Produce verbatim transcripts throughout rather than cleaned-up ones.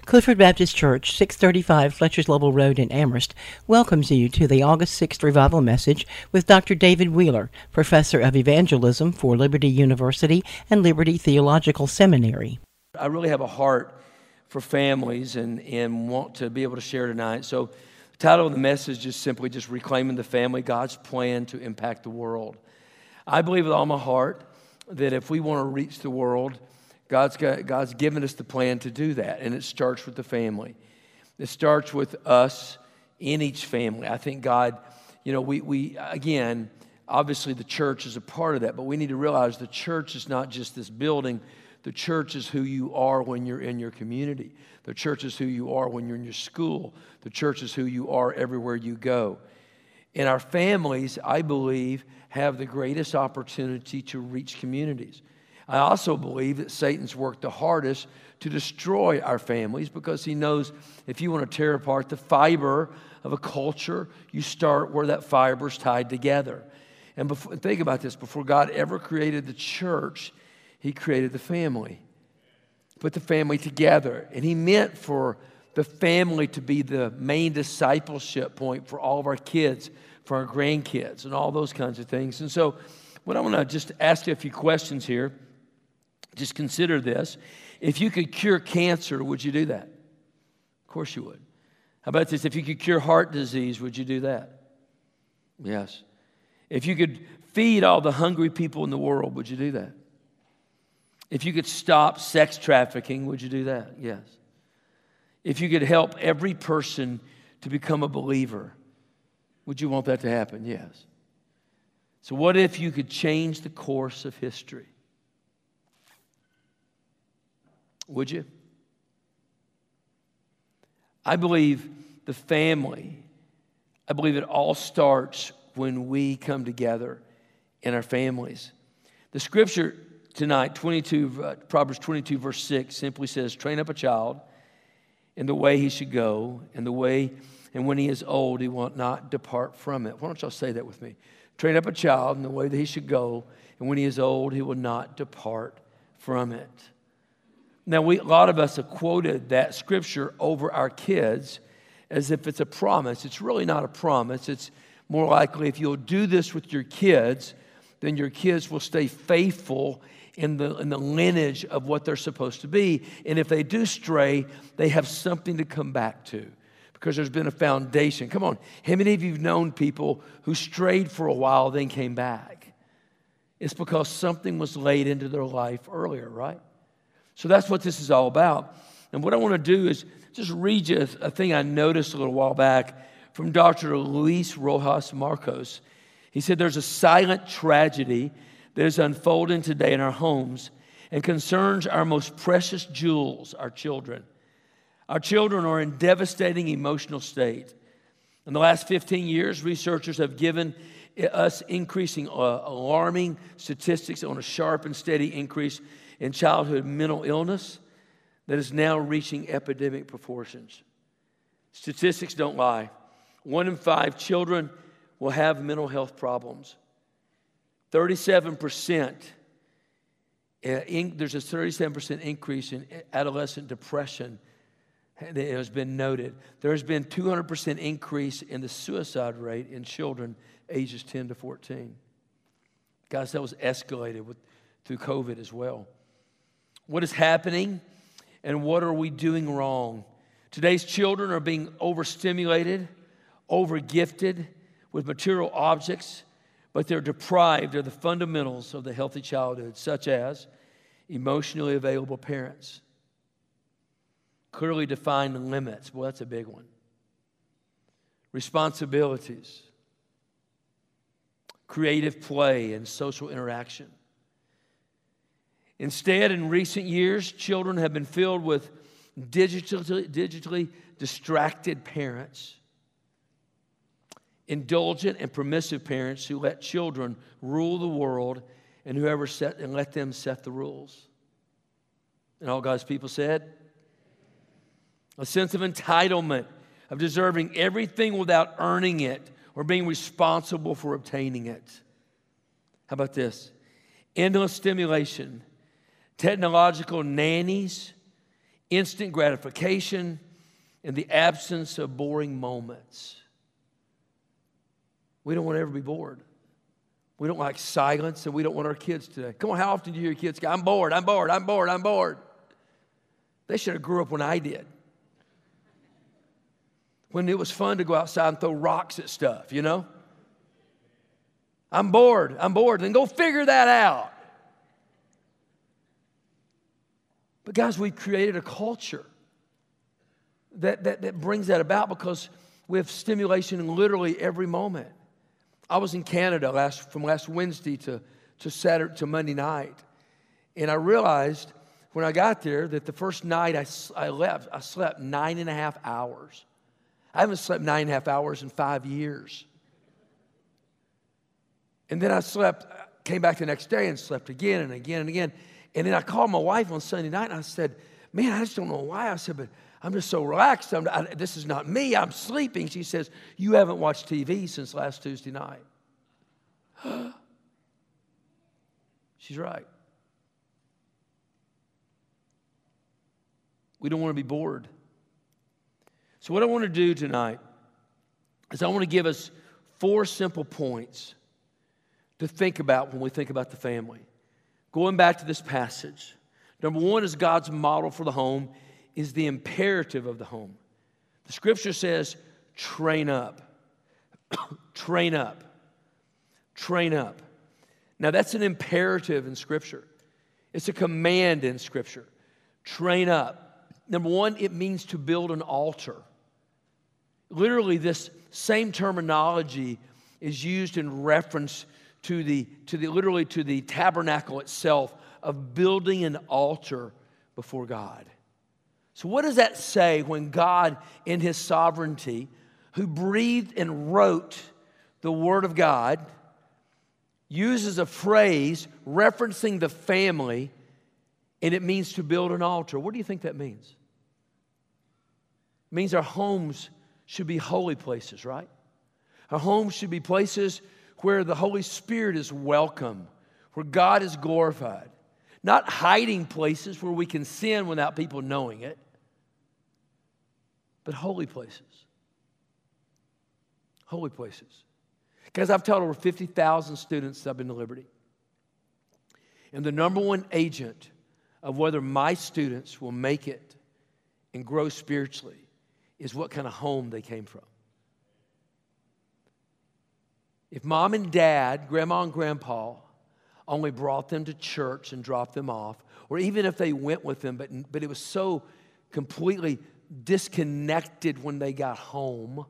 Clifford Baptist Church, six thirty-five Fletcher's Level Road in Amherst, welcomes you to the August sixth Revival Message with Doctor David Wheeler, Professor of Evangelism for Liberty University and Liberty Theological Seminary. I really have a heart for families and, and want to be able to share tonight. So the title of the message is simply just Reclaiming the Family, God's Plan to Impact the World. I believe with all my heart that if we want to reach the world, God's got, God's given us the plan to do that, and it starts with the family. It starts with us in each family. I think God, you know, we, we again, obviously the church is a part of that, but we need to realize the church is not just this building. The church is who you are when you're in your community. The church is who you are when you're in your school. The church is who you are everywhere you go. And our families, I believe, have the greatest opportunity to reach communities. I also believe that Satan's worked the hardest to destroy our families because he knows if you want to tear apart the fiber of a culture, you start where that fiber is tied together. And before, think about this. Before God ever created the church, he created the family. Put the family together. And he meant for the family to be the main discipleship point for all of our kids, for our grandkids, and all those kinds of things. And so what I want to just ask you a few questions here. Just consider this. If you could cure cancer, would you do that? Of course you would. How about this? If you could cure heart disease, would you do that? Yes. If you could feed all the hungry people in the world, would you do that? If you could stop sex trafficking, would you do that? Yes. If you could help every person to become a believer, would you want that to happen? Yes. So what if you could change the course of history? Would you? I believe the family, I believe it all starts when we come together in our families. The scripture tonight, twenty-two, uh, Proverbs twenty-two, verse six, simply says, train up a child in the way he should go, and the way, and when he is old, he will not depart from it. Why don't y'all say that with me? Train up a child in the way that he should go, and when he is old, he will not depart from it. Now, we, a lot of us have quoted that scripture over our kids as if it's a promise. It's really not a promise. It's more likely if you'll do this with your kids, then your kids will stay faithful in the, in the lineage of what they're supposed to be. And if they do stray, they have something to come back to because there's been a foundation. Come on, how many of you have known people who strayed for a while, then came back? It's because something was laid into their life earlier, right? So that's what this is all about. And what I want to do is just read you a thing I noticed a little while back from Doctor Luis Rojas Marcos. He said there's a silent tragedy that is unfolding today in our homes and concerns our most precious jewels, our children. Our children are in devastating emotional state. In the last fifteen years, researchers have given us increasing uh, alarming statistics on a sharp and steady increase in childhood mental illness that is now reaching epidemic proportions. Statistics don't lie. One in five children will have mental health problems. thirty-seven percent, uh, in, there's a thirty-seven percent increase in adolescent depression that has been noted. There has been two hundred percent increase in the suicide rate in children ages ten to fourteen. Guys, that was escalated with, through COVID as well. What is happening and what are we doing wrong? Today's children are being overstimulated, overgifted with material objects, but they're deprived of the fundamentals of the healthy childhood, such as emotionally available parents, clearly defined limits. Well, that's a big one. Responsibilities, creative play, and social interaction. Instead, in recent years, children have been filled with digitally, digitally distracted parents, indulgent and permissive parents who let children rule the world and whoever set and let them set the rules. And all God's people said, a sense of entitlement, of deserving everything without earning it or being responsible for obtaining it. How about this? Endless stimulation, technological nannies, instant gratification, and the absence of boring moments. We don't want to ever be bored. We don't like silence, and we don't want our kids today. Come on, how often do you hear your kids go, I'm bored, I'm bored, I'm bored, I'm bored? They should have grew up when I did. When it was fun to go outside and throw rocks at stuff, you know? I'm bored, I'm bored. Then go figure that out. But guys, we've created a culture that, that, that brings that about because we have stimulation in literally every moment. I was in Canada last from last Wednesday to, to Saturday to Monday night. And I realized when I got there that the first night I, I left, I slept nine and a half hours. I haven't slept nine and a half hours in five years. And then I slept, came back the next day and slept again and again and again. And then I called my wife on Sunday night and I said, man, I just don't know why. I said, but I'm just so relaxed. I'm, I, this is not me. I'm sleeping. She says, you haven't watched T V since last Tuesday night. She's right. We don't want to be bored. So what I want to do tonight is I want to give us four simple points to think about when we think about the family. Going back to this passage, number one is God's model for the home is the imperative of the home. The scripture says, train up. Train up. Train up. Now that's an imperative in scripture. It's a command in scripture. Train up. Number one, it means to build an altar. Literally, this same terminology is used in reference to the, to the literally to the tabernacle itself of building an altar before God. So what does that say when God, in His sovereignty, who breathed and wrote the Word of God, uses a phrase referencing the family, and it means to build an altar? What do you think that means? It means our homes should be holy places, right? Our homes should be places where the Holy Spirit is welcome, where God is glorified. Not hiding places where we can sin without people knowing it, but holy places. Holy places. Guys, I've taught over fifty thousand students that I've been to Liberty. And the number one agent of whether my students will make it and grow spiritually is what kind of home they came from. If mom and dad, grandma and grandpa, only brought them to church and dropped them off, or even if they went with them, but, but it was so completely disconnected when they got home,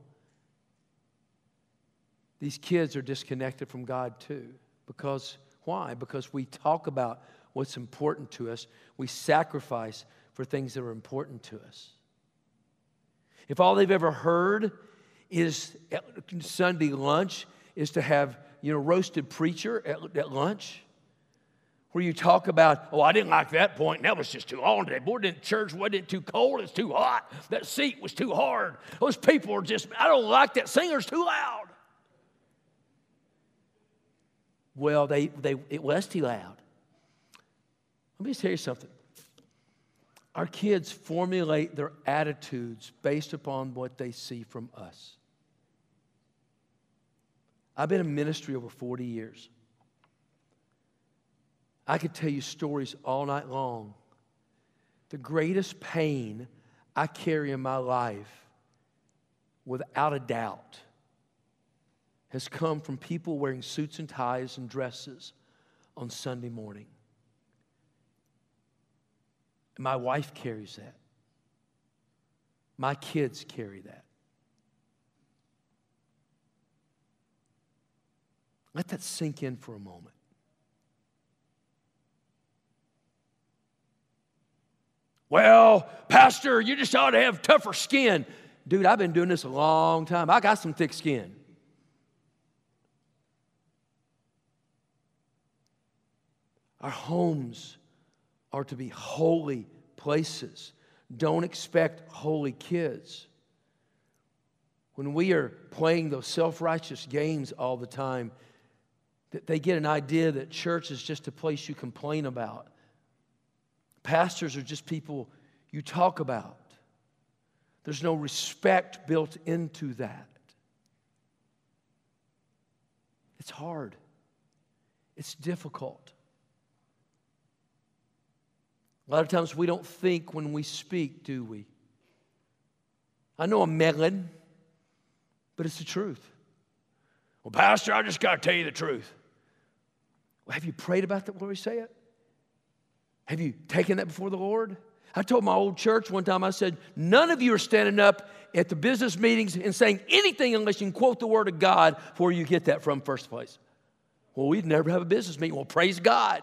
these kids are disconnected from God too. Because, why? Because we talk about what's important to us. We sacrifice for things that are important to us. If all they've ever heard is at Sunday lunch is to have, you know, roasted preacher at, at lunch, where you talk about, oh, I didn't like that point, and that was just too long today. Boy, didn't church, wasn't it too cold? It's too hot. That seat was too hard. Those people are just, I don't like that singer's too loud. Well, they, they it was too loud. Let me tell you something. Our kids formulate their attitudes based upon what they see from us. I've been in ministry over forty years. I could tell you stories all night long. The greatest pain I carry in my life, without a doubt, has come from people wearing suits and ties and dresses on Sunday morning. And my wife carries that. My kids carry that. Let that sink in for a moment. Well, Pastor, you just ought to have tougher skin. Dude, I've been doing this a long time. I got some thick skin. Our homes are to be holy places. Don't expect holy kids. When we are playing those self-righteous games all the time, that they get an idea that church is just a place you complain about. Pastors are just people you talk about. There's no respect built into that. It's hard. It's difficult. A lot of times we don't think when we speak, do we? I know I'm meddling, but it's the truth. Well, Pastor, I just got to tell you the truth. Well, have you prayed about that before we say it? Have you taken that before the Lord? I told my old church one time, I said, none of you are standing up at the business meetings and saying anything unless you can quote the Word of God where you get that from first place. Well, we'd never have a business meeting. Well, praise God.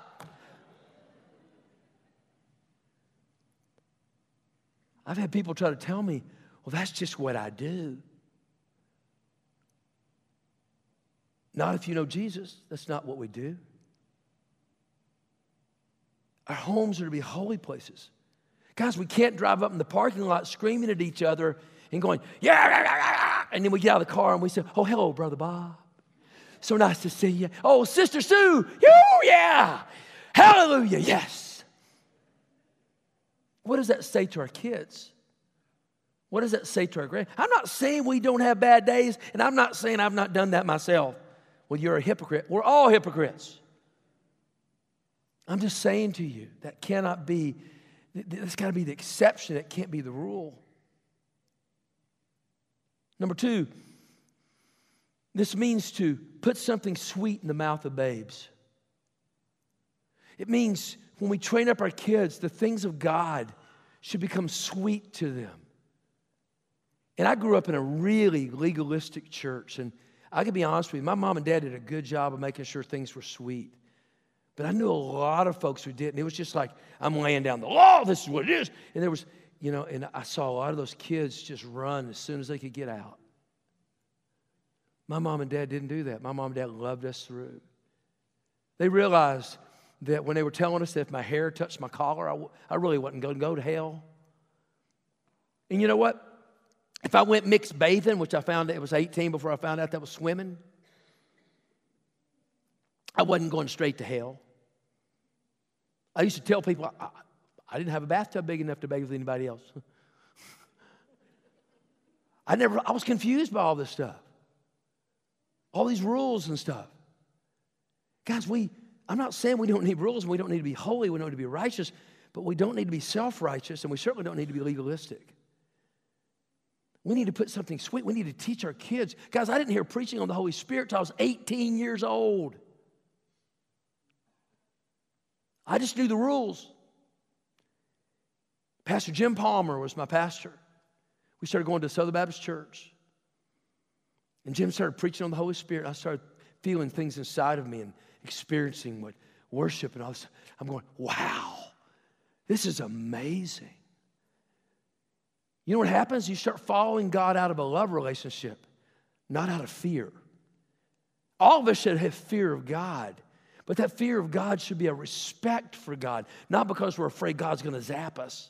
I've had people try to tell me, well, that's just what I do. Not if you know Jesus. That's not what we do. Our homes are to be holy places. Guys, we can't drive up in the parking lot screaming at each other and going, yeah, yeah, yeah, yeah. And then we get out of the car and we say, oh, hello, Brother Bob. So nice to see you. Oh, Sister Sue. Oh, yeah. Hallelujah. Yes. What does that say to our kids? What does that say to our grand? I'm not saying we don't have bad days, and I'm not saying I've not done that myself. Well, you're a hypocrite. We're all hypocrites. I'm just saying to you, that cannot be, that's got to be the exception. It can't be the rule. Number two, this means to put something sweet in the mouth of babes. It means when we train up our kids, the things of God should become sweet to them. And I grew up in a really legalistic church, and I can be honest with you, my mom and dad did a good job of making sure things were sweet. But I knew a lot of folks who didn't. It was just like, I'm laying down the law, this is what it is. And there was, you know, and I saw a lot of those kids just run as soon as they could get out. My mom and dad didn't do that. My mom and dad loved us through. They realized that when they were telling us that if my hair touched my collar, I, I really wasn't going to go to hell. And you know what? If I went mixed bathing, which I found out it was eighteen before I found out that was swimming, I wasn't going straight to hell. I used to tell people I, I didn't have a bathtub big enough to bathe with anybody else. I never, I was confused by all this stuff. All these rules and stuff. Guys, we, I'm not saying we don't need rules and we don't need to be holy, we don't need to be righteous, but we don't need to be self-righteous and we certainly don't need to be legalistic. We need to put something sweet. We need to teach our kids. Guys, I didn't hear preaching on the Holy Spirit till I was eighteen years old. I just knew the rules. Pastor Jim Palmer was my pastor. We started going to Southern Baptist Church. And Jim started preaching on the Holy Spirit. I started feeling things inside of me and experiencing what worship and all this. I'm going, wow, this is amazing. You know what happens? You start following God out of a love relationship, not out of fear. All of us should have fear of God, but that fear of God should be a respect for God, not because we're afraid God's going to zap us.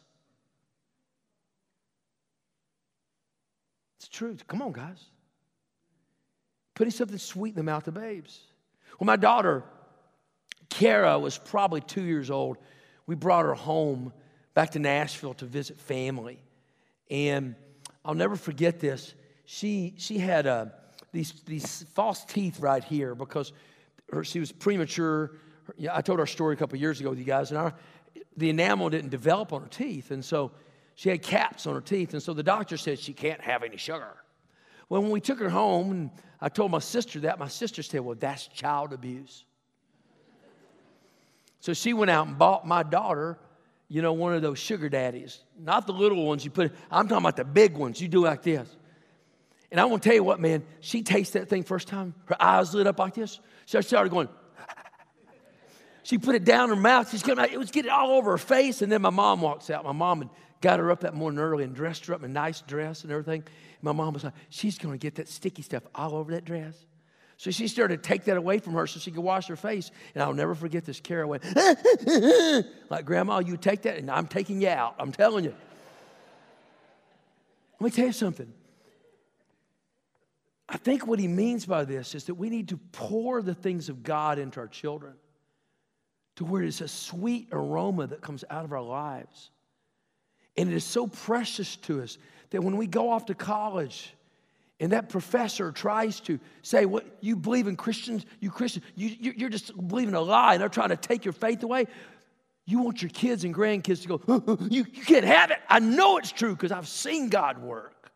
It's the truth. Come on, guys. Putting something sweet in the mouth of babes. When my daughter, Kara, was probably two years old, we brought her home back to Nashville to visit family. And I'll never forget this. She she had uh, these these false teeth right here because her, she was premature. Her, yeah, I told our story a couple of years ago with you guys, and our, the enamel didn't develop on her teeth, and so she had caps on her teeth, and so the doctor said she can't have any sugar. Well, when we took her home, and I told my sister that, my sister said, "Well, that's child abuse." So she went out and bought my daughter, you know, one of those sugar daddies. Not the little ones you put, I'm talking about the big ones. You do like this. And I want to tell you what, man, she tasted that thing first time. Her eyes lit up like this. So she started going. She put it down her mouth. She's coming out. It was getting all over her face. And then my mom walks out. My mom had got her up that morning early and dressed her up in a nice dress and everything. My mom was like, she's going to get that sticky stuff all over that dress. So she started to take that away from her so she could wash her face. And I'll never forget this. Kara went, like, Grandma, you take that, and I'm taking you out. I'm telling you. Let me tell you something. I think what he means by this is that we need to pour the things of God into our children to where it's a sweet aroma that comes out of our lives. And it is so precious to us that when we go off to college and that professor tries to say, "What you believe in Christians, you Christians, you, you're just believing a lie and they're trying to take your faith away." You want your kids and grandkids to go, uh, uh, you, you can't have it. I know it's true because I've seen God work.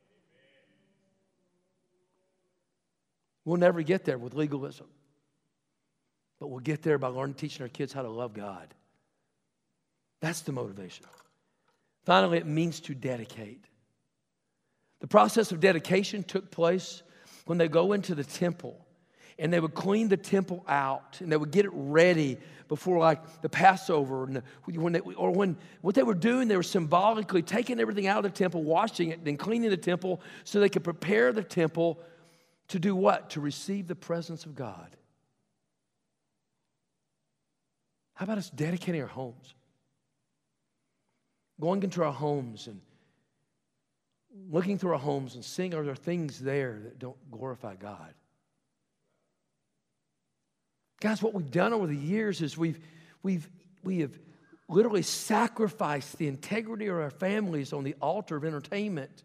We'll never get there with legalism. But we'll get there by learning, teaching our kids how to love God. That's the motivation. Finally, it means to dedicate. The process of dedication took place when they go into the temple and they would clean the temple out and they would get it ready before like the Passover. And the, when they, or when what they were doing, they were symbolically taking everything out of the temple, washing it, then cleaning the temple so they could prepare the temple to do what? To receive the presence of God. How about us dedicating our homes? Going into our homes and looking through our homes and seeing are there things there that don't glorify God. Guys, what we've done over the years is we've, we've, we have literally sacrificed the integrity of our families on the altar of entertainment.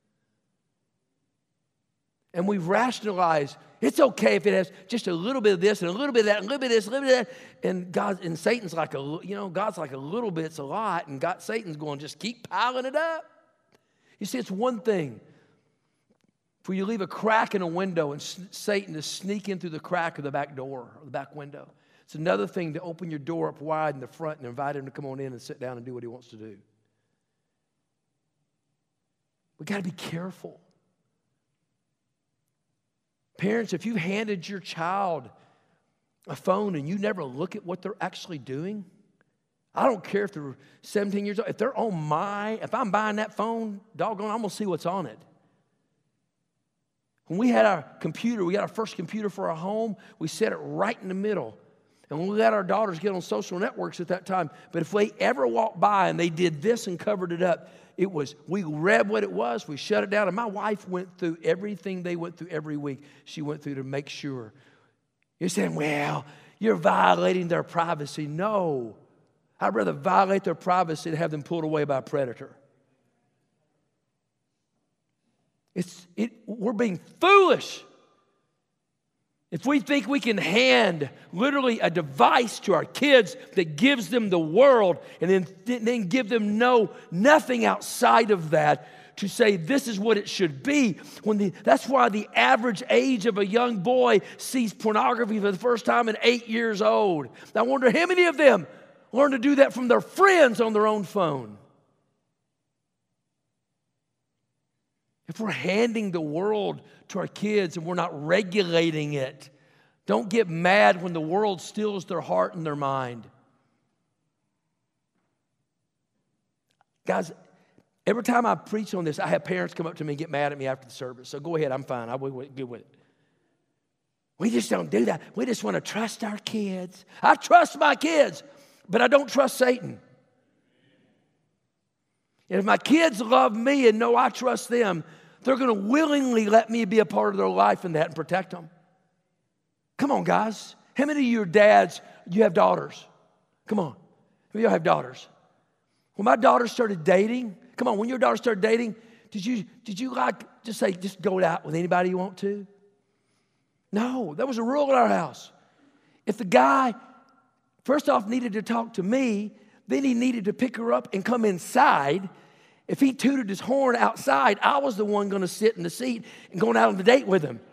And we've rationalized, it's okay if it has just a little bit of this and a little bit of that and a little bit of this, a little bit of that. And God, and Satan's like a, you know, God's like a little bit's a lot, and God, Satan's going to just keep piling it up. You see, it's one thing for you to leave a crack in a window and s- Satan to sneak in through the crack of the back door or the back window. It's another thing to open your door up wide in the front and invite him to come on in and sit down and do what he wants to do. We've got to be careful. Parents, if you've handed your child a phone and you never look at what they're actually doing, I don't care if they're seventeen years old. If they're on my, if I'm buying that phone, doggone, I'm going to see what's on it. When we had our computer, we got our first computer for our home, we set it right in the middle. And when we let our daughters get on social networks at that time, but if they ever walked by and they did this and covered it up, it was, we read what it was, we shut it down, and my wife went through everything they went through every week. She went through to make sure. You're saying, well, you're violating their privacy. No. I'd rather violate their privacy than have them pulled away by a predator. It's, it, we're being foolish if we think we can hand literally a device to our kids that gives them the world and then, then give them no nothing outside of that to say this is what it should be. When the, that's why the average age of a young boy sees pornography for the first time at eight years old. I wonder how many of them learn to do that from their friends on their own phone. If we're handing the world to our kids and we're not regulating it, don't get mad when the world steals their heart and their mind. Guys, every time I preach on this, I have parents come up to me and get mad at me after the service. So go ahead, I'm fine. I'll be good with it. We just don't do that. We just want to trust our kids. I trust my kids, but I don't trust Satan. And if my kids love me and know I trust them, they're going to willingly let me be a part of their life in that and protect them. Come on, guys. How many of your dads, you have daughters? Come on. How many of y'all have daughters? When my daughter started dating, come on, when your daughter started dating, did you, did you like just say, just go out with anybody you want to? No, that was a rule in our house. If the guy, first off, needed to talk to me, then he needed to pick her up and come inside. If he tooted his horn outside, I was the one going to sit in the seat and going out on the date with him.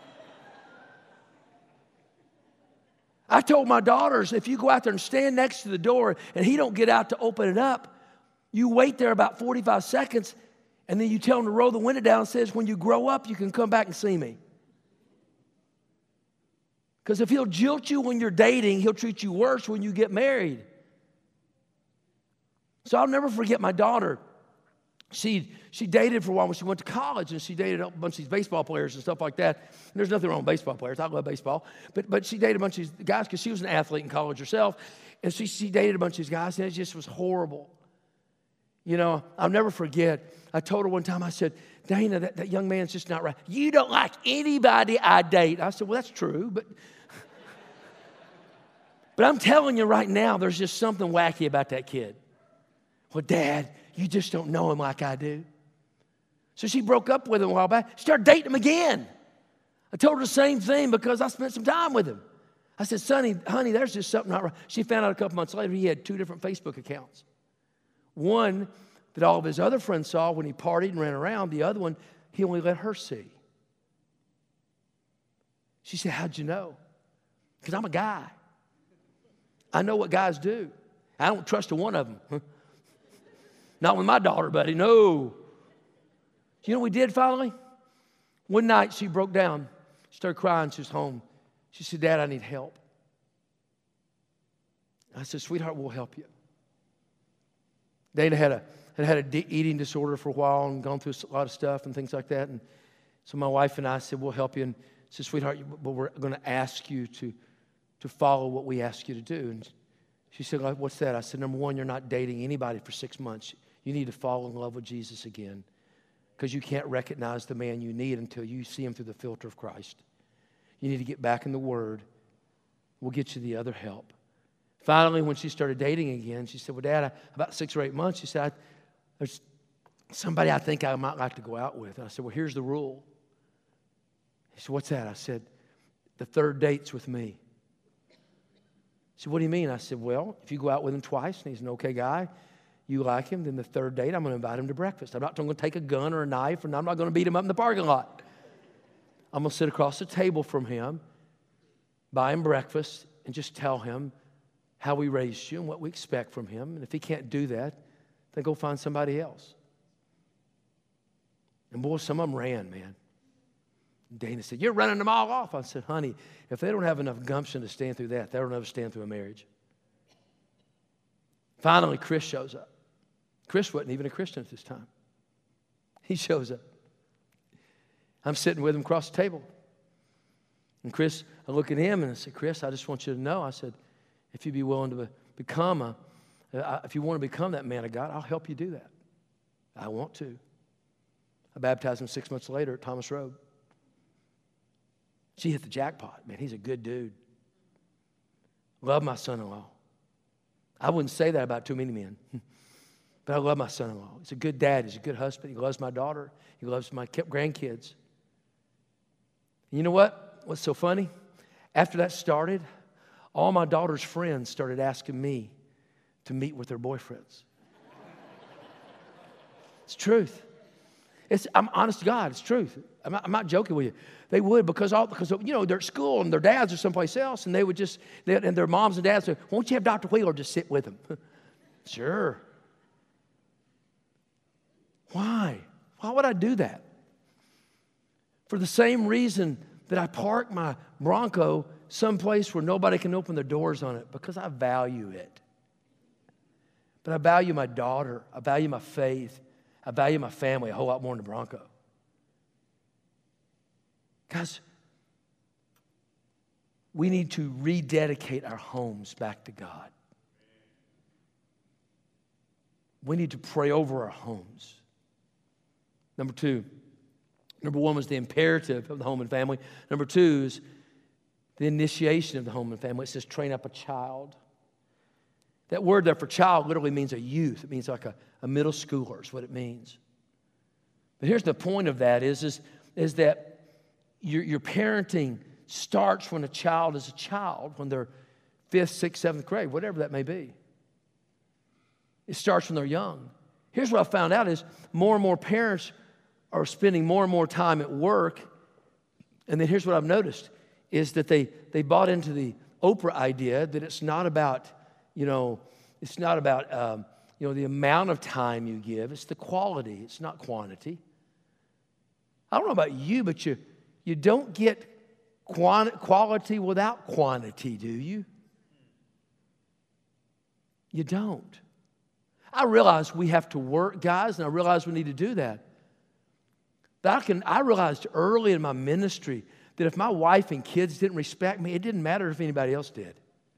I told my daughters, if you go out there and stand next to the door and he don't get out to open it up, you wait there about forty-five seconds and then you tell him to roll the window down and says, when you grow up, you can come back and see me. Because if he'll jilt you when you're dating, he'll treat you worse when you get married. So I'll never forget my daughter. She, she dated for a while when she went to college, and she dated a bunch of these baseball players and stuff like that. And there's nothing wrong with baseball players. I love baseball. But, but she dated a bunch of these guys because she was an athlete in college herself. And she, she dated a bunch of these guys, and it just was horrible. You know, I'll never forget. I told her one time, I said, Dana, that, that young man's just not right. You don't like anybody I date. I said, well, that's true, but... But I'm telling you right now, there's just something wacky about that kid. Well, Dad, You just don't know him like I do. So she broke up with him a while back. She started dating him again. I told her the same thing because I spent some time with him. I said, Sonny, honey, there's just something not right. She found out a couple months later he had two different Facebook accounts. One that all of his other friends saw when he partied and ran around. The other one, he only let her see. She said, how'd you know? Because I'm a guy. I know what guys do. I don't trust a one of them. Not with my daughter, buddy, no. You know what we did finally? One night she broke down. She started crying. She was home. She said, Dad, I need help. I said, sweetheart, we'll help you. Dana had a had had a de- eating disorder for a while and gone through a lot of stuff and things like that. And so my wife and I said, we'll help you. And I said, sweetheart, but we're going to ask you to, to follow what we ask you to do. And she said, what's that? I said, number one, you're not dating anybody for six months. You need to fall in love with Jesus again because you can't recognize the man you need until you see him through the filter of Christ. You need to get back in the Word. We'll get you the other help. Finally, when she started dating again, she said, well, Dad, I, about six or eight months, she said, I, there's somebody I think I might like to go out with. And I said, well, here's the rule. He said, what's that? I said, the third date's with me. She said, what do you mean? I said, well, if you go out with him twice and he's an okay guy, you like him, then the third date, I'm going to invite him to breakfast. I'm not going to take a gun or a knife, and I'm not going to beat him up in the parking lot. I'm going to sit across the table from him, buy him breakfast, and just tell him how we raised you and what we expect from him. And if he can't do that, then go find somebody else. And boy, some of them ran, man. And Dana said, you're running them all off. I said, honey, if they don't have enough gumption to stand through that, they don't ever stand through a marriage. Finally, Chris shows up. Chris wasn't even a Christian at this time. He shows up. I'm sitting with him across the table. And Chris, I look at him and I said, Chris, I just want you to know, I said, if you'd be willing to become a, if you want to become that man of God, I'll help you do that. I want to. I baptized him six months later at Thomas Road. She hit the jackpot. Man, he's a good dude. Love my son-in-law. I wouldn't say that about too many men. But I love my son-in-law. He's a good dad. He's a good husband. He loves my daughter. He loves my grandkids. And you know what? What's so funny? After that started, all my daughter's friends started asking me to meet with their boyfriends. It's truth. It's, I'm honest to God. It's truth. I'm not, I'm not joking with you. They would because all because you know they're at school and their dads are someplace else, and they would just they, and their moms and dads would say, "Won't you have Doctor Wheeler just sit with them?" Sure. Why? Why would I do that? For the same reason that I park my Bronco someplace where nobody can open their doors on it, because I value it. But I value my daughter. I value my faith. I value my family a whole lot more than the Bronco. Guys, we need to rededicate our homes back to God. We need to pray over our homes. Number two, number one was the imperative of the home and family. Number two is the initiation of the home and family. It says train up a child. That word there for child literally means a youth. It means like a, a middle schooler is what it means. But here's the point of that is, is, is that your, your parenting starts when a child is a child, when they're fifth, sixth, seventh grade, whatever that may be. It starts when they're young. Here's what I found out is more and more parents are spending more and more time at work. And then here's what I've noticed is that they, they bought into the Oprah idea that it's not about, you know, it's not about, um, you know, the amount of time you give. It's the quality. It's not quantity. I don't know about you, but you, you don't get quant- quality without quantity, do you? You don't. I realize we have to work, guys, and I realize we need to do that. But I, can, I realized early in my ministry that if my wife and kids didn't respect me, it didn't matter if anybody else did.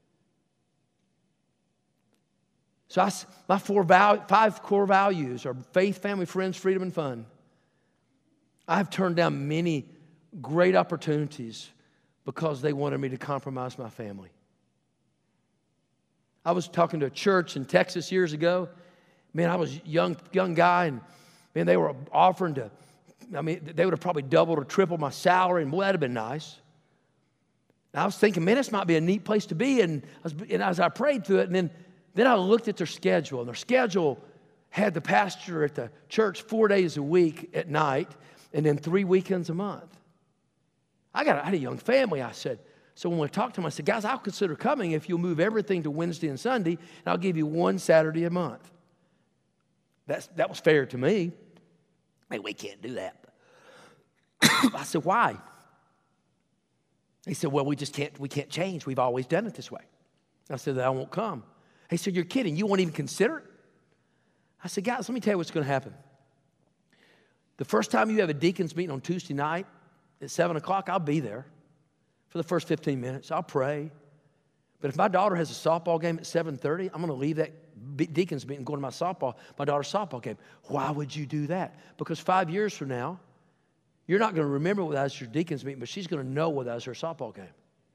So I, my four val, five core values are faith, family, friends, freedom, and fun. I have turned down many great opportunities because they wanted me to compromise my family. I was talking to a church in Texas years ago. Man, I was a young, young guy, and man, they were offering to, I mean, they would have probably doubled or tripled my salary, and boy, that'd have been nice. And I was thinking, man, this might be a neat place to be, and, I was, and as I prayed through it, and then, then I looked at their schedule, and their schedule had the pastor at the church four days a week at night, and then three weekends a month. I got, I had a young family, I said. So when we talked to them, I said, guys, I'll consider coming if you'll move everything to Wednesday and Sunday, and I'll give you one Saturday a month. That's, that was fair to me. Hey, we can't do that. I said, why? He said, well, we just can't, we can't change. We've always done it this way. I said, I won't come. He said, you're kidding. You won't even consider it? I said, guys, let me tell you what's going to happen. The first time you have a deacons meeting on Tuesday night at seven o'clock, I'll be there for the first fifteen minutes. I'll pray. But if my daughter has a softball game at seven thirty, I'm going to leave that deacons meeting and go to my softball, my daughter's softball game. Why would you do that? Because five years from now, you're not going to remember what that was your deacons meeting, but she's going to know what that was her softball game.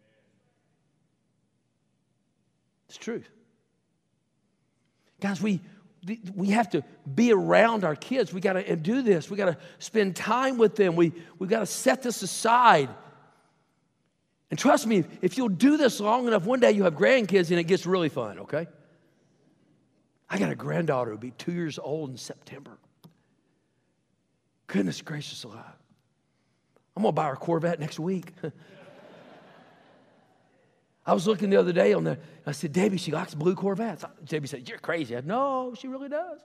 It's truth. Guys, we we have to be around our kids. We got to do this. We got to spend time with them. We we got to set this aside. And trust me, if you'll do this long enough, one day you'll have grandkids and it gets really fun, okay? I got a granddaughter who'll be two years old in September. Goodness gracious alive. I'm going to buy her a Corvette next week. I was looking the other day on the, I said, Debbie, she likes blue Corvettes. Debbie said, you're crazy. I said, no, she really does.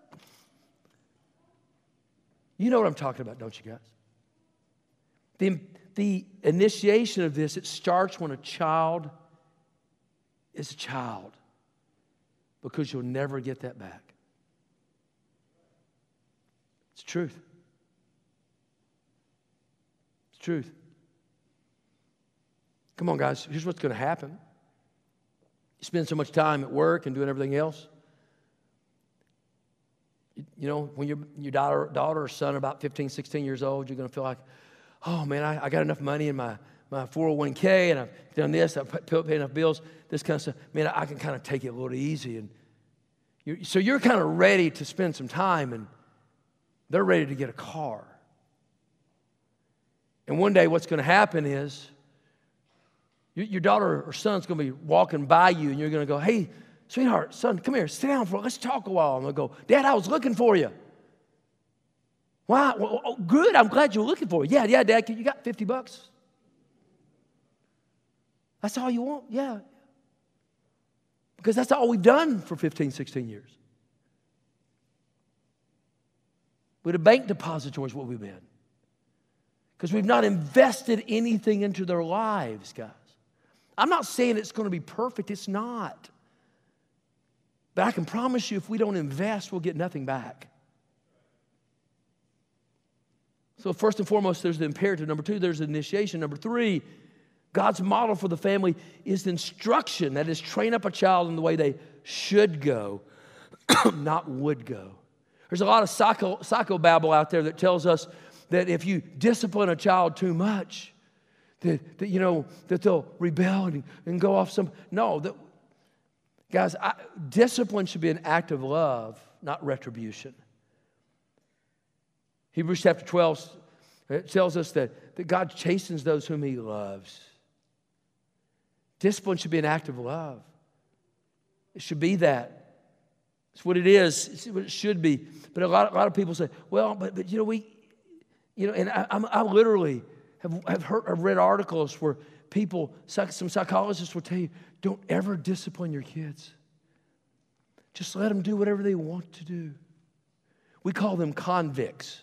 You know what I'm talking about, don't you guys? The, the initiation of this, it starts when a child is a child, because you'll never get that back. It's truth. It's truth. Come on, guys. Here's what's going to happen. You spend so much time at work and doing everything else. You, you know, when your, your daughter, daughter or son are about fifteen, sixteen years old, you're going to feel like, oh, man, I, I got enough money in my, my four oh one k, and I've done this, I've paid enough bills, this kind of stuff. Man, I, I can kind of take it a little easy. And you're, so you're kind of ready to spend some time, and they're ready to get a car. And one day what's going to happen is, your daughter or son's going to be walking by you, and you're going to go, hey, sweetheart, son, come here, sit down for let's talk a while. And they'll go, Dad, I was looking for you. Why? Well, oh, good, I'm glad you were looking for me. Yeah, yeah, Dad, you got fifty bucks? That's all you want? Yeah. Because that's all we've done for fifteen, sixteen years. With a bank depository is what we've been. Because we've not invested anything into their lives, guys. I'm not saying it's going to be perfect. It's not. But I can promise you, if we don't invest, we'll get nothing back. So first and foremost, there's the imperative. Number two, there's the initiation. Number three, God's model for the family is the instruction. That is, train up a child in the way they should go, not would go. There's a lot of psycho, psychobabble out there that tells us that if you discipline a child too much, that, that you know, that they'll rebel and, and go off some. No, that, guys, I, discipline should be an act of love, not retribution. Hebrews chapter twelve, it tells us that, that God chastens those whom He loves. Discipline should be an act of love. It should be that. It's what it is. It's what it should be. But a lot, a lot of people say, well, but, but you know, we, you know, and I, I'm, I literally have, have heard, I've read articles where people, some psychologists will tell you, don't ever discipline your kids. Just let them do whatever they want to do. We call them convicts.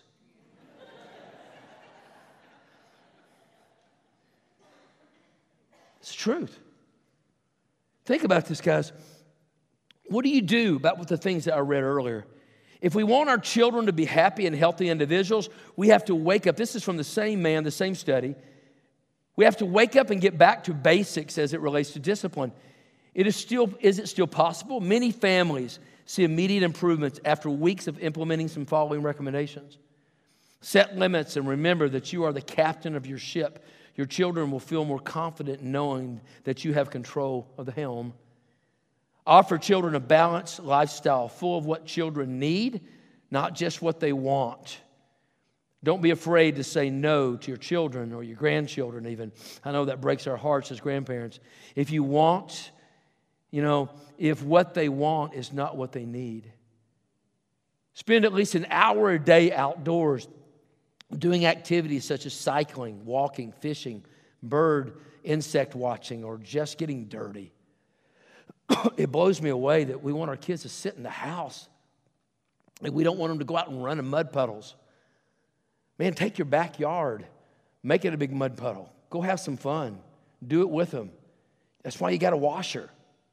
It's the truth. Think about this, guys. What do you do about the things that I read earlier? If we want our children to be happy and healthy individuals, we have to wake up. This is from the same man, the same study. We have to wake up and get back to basics as it relates to discipline. It is still, is it still possible? Many families see immediate improvements after weeks of implementing some following recommendations. Set limits and remember that you are the captain of your ship. Your children will feel more confident knowing that you have control of the helm. Offer children a balanced lifestyle full of what children need, not just what they want. Don't be afraid to say no to your children or your grandchildren even. I know that breaks our hearts as grandparents. If you want, you know, if what they want is not what they need. Spend at least an hour a day outdoors doing activities such as cycling, walking, fishing, bird, insect watching, or just getting dirty. It blows me away that we want our kids to sit in the house. And we don't want them to go out and run in mud puddles. Man, take your backyard. Make it a big mud puddle. Go have some fun. Do it with them. That's why you got a washer.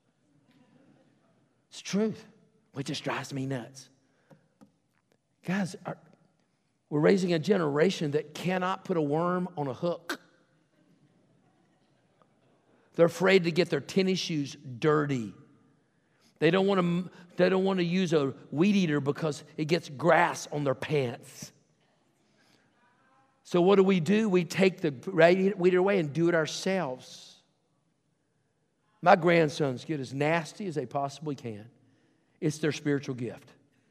It's the truth. It just drives me nuts. Guys, our, we're raising a generation that cannot put a worm on a hook. They're afraid to get their tennis shoes dirty. They don't want to, they don't want to use a weed eater because it gets grass on their pants. So what do we do? We take the weed eater away and do it ourselves. My grandsons get as nasty as they possibly can. It's their spiritual gift.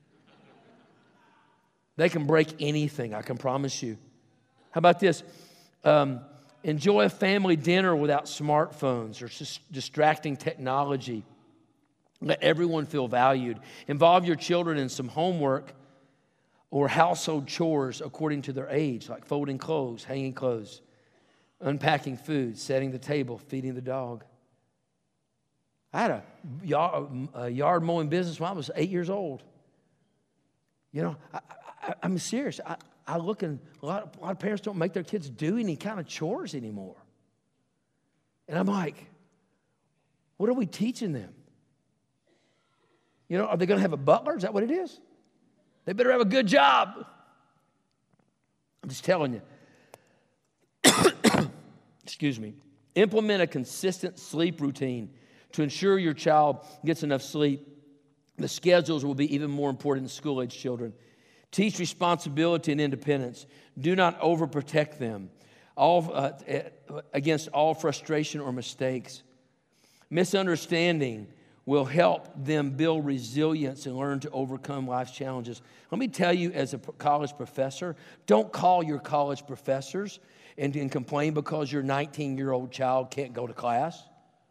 They can break anything, I can promise you. How about this? Um, enjoy a family dinner without smartphones or just distracting technology. Let everyone feel valued. Involve your children in some homework or household chores according to their age, like folding clothes, hanging clothes, unpacking food, setting the table, feeding the dog. I had a yard, a yard mowing business when I was eight years old. You know, I, I, I'm serious. I, I look and a lot, a lot of parents don't make their kids do any kind of chores anymore. And I'm like, what are we teaching them? You know, are they going to have a butler? Is that what it is? They better have a good job. I'm just telling you. Excuse me. Implement a consistent sleep routine to ensure your child gets enough sleep. The schedules will be even more important in school-age children. Teach responsibility and independence. Do not overprotect them all, uh, against all frustration or mistakes. Misunderstanding will help them build resilience and learn to overcome life's challenges. Let me tell you, as a college professor, don't call your college professors and, and complain because your nineteen-year-old child can't go to class.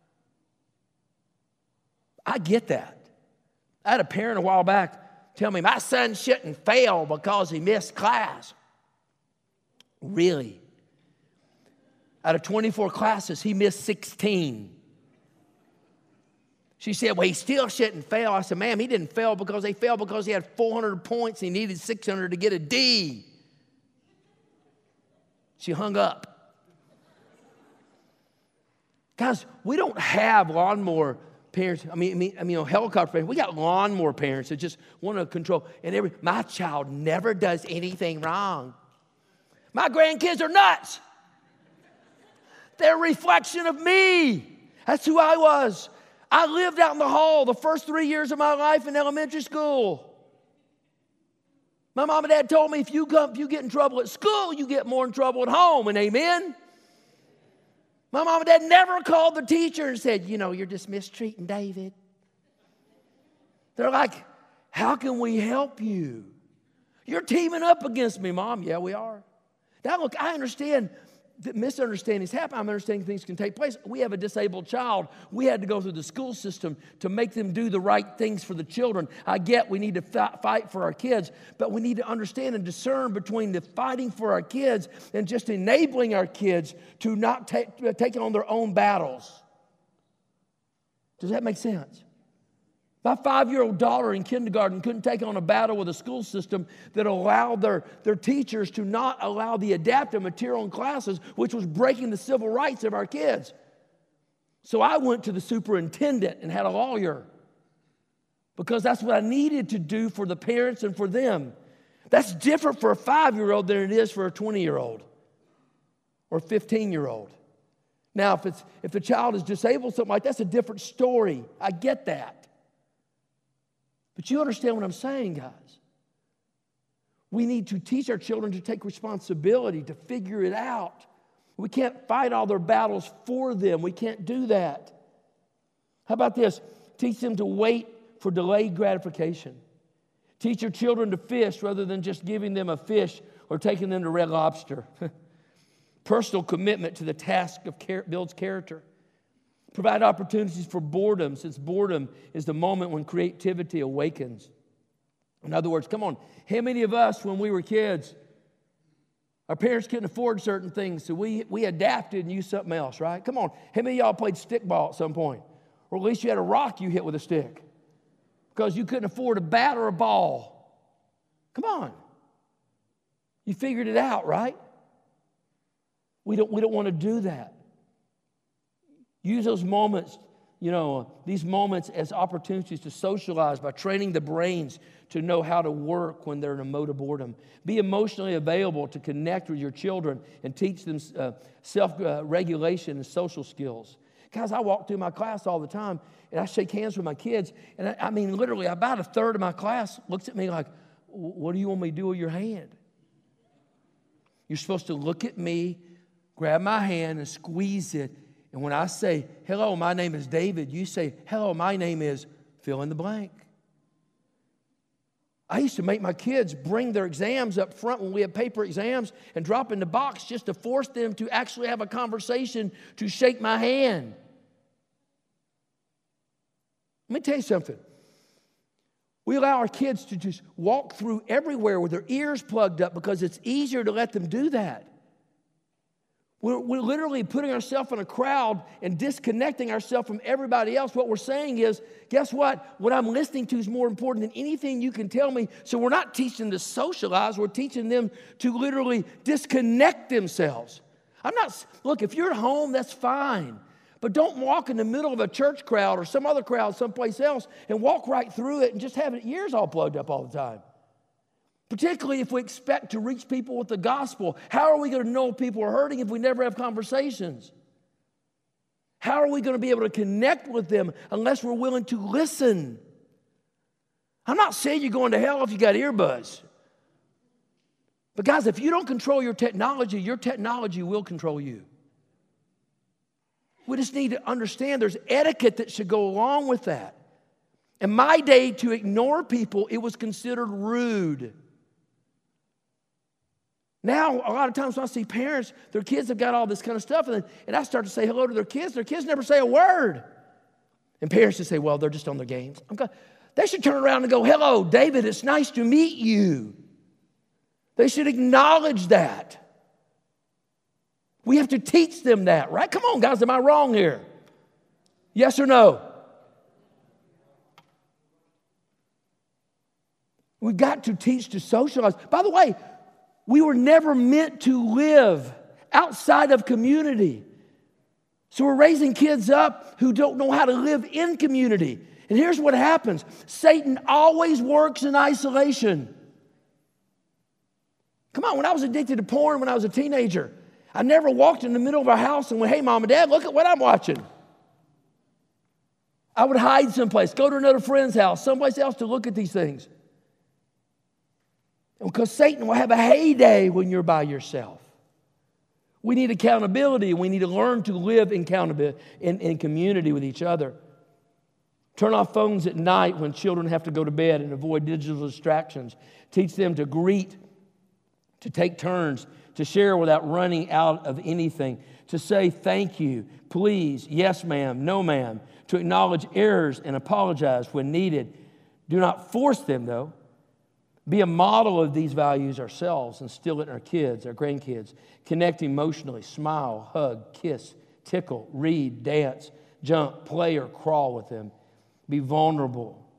I get that. I had a parent a while back tell me, my son shouldn't fail because he missed class. Really? Out of twenty-four classes, he missed sixteen. She said, well, he still shouldn't fail. I said, ma'am, he didn't fail because he failed because he had four hundred points and he needed six hundred to get a D. She hung up. Guys, we don't have lawnmower parents. I mean, I mean, I mean, you know, helicopter parents. We got lawnmower parents that just want to control. And every my child never does anything wrong. My grandkids are nuts. They're a reflection of me. That's who I was. I lived out in the hall the first three years of my life in elementary school. My mom and dad told me if you come, if you get in trouble at school, you get more in trouble at home. And amen. My mom and dad never called the teacher and said, you know, you're just mistreating David. They're like, how can we help you? You're teaming up against me, Mom. Yeah, we are. Now, look, I understand that misunderstandings happen. I'm understanding things can take place. We have a disabled child. We had to go through the school system to make them do the right things for the children. I get we need to fight for our kids, but we need to understand and discern between the fighting for our kids and just enabling our kids to not take, take on their own battles. Does that make sense? My five-year-old daughter in kindergarten couldn't take on a battle with a school system that allowed their, their teachers to not allow the adaptive material in classes, which was breaking the civil rights of our kids. So I went to the superintendent and had a lawyer because that's what I needed to do for the parents and for them. That's different for a five-year-old than it is for a twenty-year-old or fifteen-year-old. Now, if, it's, if the child is disabled, something like that, that's a different story. I get that. But you understand what I'm saying, guys. We need to teach our children to take responsibility, to figure it out. We can't fight all their battles for them. We can't do that. How about this? Teach them to wait for delayed gratification. Teach your children to fish rather than just giving them a fish or taking them to Red Lobster. Personal commitment to the task of care builds character. Provide opportunities for boredom, since boredom is the moment when creativity awakens. In other words, come on, how many of us, when we were kids, our parents couldn't afford certain things, so we, we adapted and used something else, right? Come on, how many of y'all played stickball at some point? Or at least you had a rock you hit with a stick because you couldn't afford a bat or a ball. Come on. You figured it out, right? We don't, we don't want to do that. Use those moments, you know, these moments as opportunities to socialize by training the brains to know how to work when they're in a mode of boredom. Be emotionally available to connect with your children and teach them uh, self-regulation and social skills. Guys, I walk through my class all the time, and I shake hands with my kids, and I, I mean, literally, about a third of my class looks at me like, what do you want me to do with your hand? You're supposed to look at me, grab my hand, and squeeze it. And when I say, hello, my name is David, you say, hello, my name is fill in the blank. I used to make my kids bring their exams up front when we had paper exams and drop in the box just to force them to actually have a conversation to shake my hand. Let me tell you something. We allow our kids to just walk through everywhere with their ears plugged up because it's easier to let them do that. We're, we're literally putting ourselves in a crowd and disconnecting ourselves from everybody else. What we're saying is, guess what? What I'm listening to is more important than anything you can tell me. So we're not teaching them to socialize. We're teaching them to literally disconnect themselves. I'm not, look, if you're at home, that's fine. But don't walk in the middle of a church crowd or some other crowd someplace else and walk right through it and just have your ears all plugged up all the time. Particularly if we expect to reach people with the gospel. How are we going to know people are hurting if we never have conversations? How are we going to be able to connect with them unless we're willing to listen? I'm not saying you're going to hell if you got earbuds. But guys, if you don't control your technology, your technology will control you. We just need to understand there's etiquette that should go along with that. In my day, to ignore people, it was considered rude. Now, a lot of times when I see parents, their kids have got all this kind of stuff, and, and I start to say hello to their kids. Their kids never say a word. And parents just say, well, they're just on their games. I'm going, they should turn around and go, hello, David, it's nice to meet you. They should acknowledge that. We have to teach them that, right? Come on, guys, am I wrong here? Yes or no? We've got to teach to socialize. By the way, we were never meant to live outside of community. So we're raising kids up who don't know how to live in community. And here's what happens. Satan always works in isolation. Come on, when I was addicted to porn when I was a teenager, I never walked in the middle of our house and went, hey, Mom and Dad, look at what I'm watching. I would hide someplace, go to another friend's house, someplace else to look at these things. Because Satan will have a heyday when you're by yourself. We need accountability, and we need to learn to live in, in, in community with each other. Turn off phones at night when children have to go to bed and avoid digital distractions. Teach them to greet, to take turns, to share without running out of anything, to say thank you, please, yes ma'am, no ma'am, to acknowledge errors and apologize when needed. Do not force them, though. Be a model of these values ourselves, instill it in our kids, our grandkids. Connect emotionally, smile, hug, kiss, tickle, read, dance, jump, play, or crawl with them. Be vulnerable.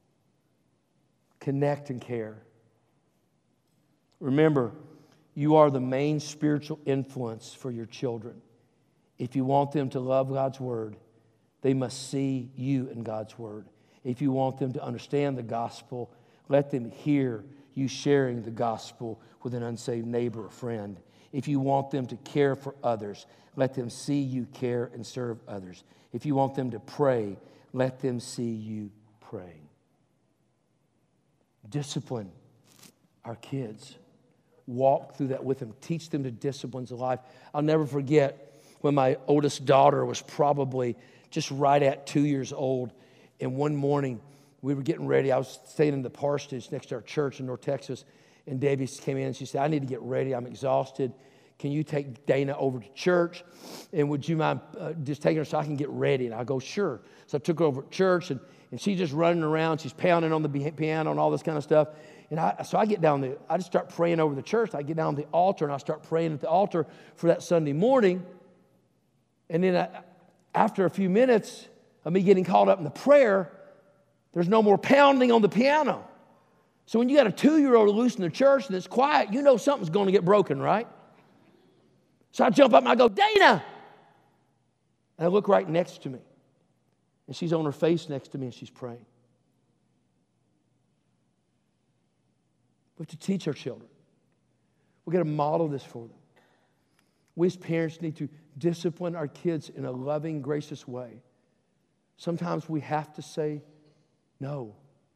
Connect and care. Remember, you are the main spiritual influence for your children. If you want them to love God's word, they must see you in God's word. If you want them to understand the gospel, let them hear you sharing the gospel with an unsaved neighbor or friend. If you want them to care for others, let them see you care and serve others. If you want them to pray, let them see you praying. Discipline our kids. Walk through that with them. Teach them the disciplines of life. I'll never forget when my oldest daughter was probably just right at two years old. And one morning, we were getting ready. I was staying in the parsonage next to our church in North Texas. And Debbie came in and she said, I need to get ready. I'm exhausted. Can you take Dana over to church? And would you mind uh, just taking her so I can get ready? And I go, sure. So I took her over to church, and, and she's just running around. She's pounding on the piano and all this kind of stuff. And I, so I get down there. I just start praying over the church. I get down to the altar, and I start praying at the altar for that Sunday morning. And then I, after a few minutes of me getting caught up in the prayer, there's no more pounding on the piano. So when you got a two-year-old loose in the church and it's quiet, you know something's going to get broken, right? So I jump up and I go, Dana! And I look right next to me. And she's on her face next to me and she's praying. We have to teach our children. We've got to model this for them. We as parents need to discipline our kids in a loving, gracious way. Sometimes we have to say no.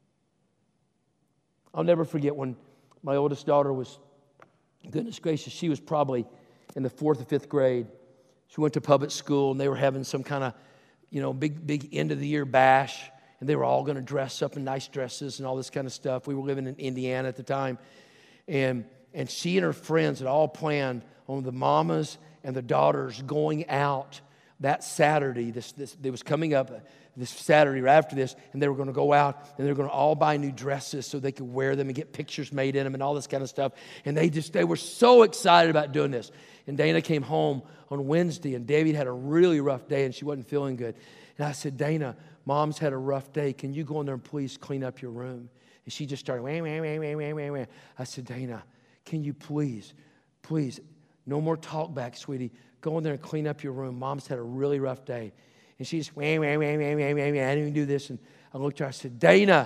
I'll never forget when my oldest daughter was, goodness gracious, she was probably in the fourth or fifth grade. She went to public school, and they were having some kind of, you know, big, big end-of-the-year bash, and they were all going to dress up in nice dresses and all this kind of stuff. We were living in Indiana at the time, and and she and her friends had all planned on the mamas and the daughters going out that Saturday. This, this, it was coming up this Saturday right after this, and they were going to go out, and they were going to all buy new dresses so they could wear them and get pictures made in them and all this kind of stuff. And they just, they were so excited about doing this. And Dana came home on Wednesday, and David had a really rough day, and she wasn't feeling good. And I said, Dana, Mom's had a rough day. Can you go in there and please clean up your room? And she just started, wah, wah, wah, wah, wah, wah, wah. I said, Dana, can you please, please, no more talk back, sweetie. Go in there and clean up your room. Mom's had a really rough day. And she just, wah, wah, wah, wah, wah, wah, wah. I didn't even do this. And I looked at her, I said, Dana,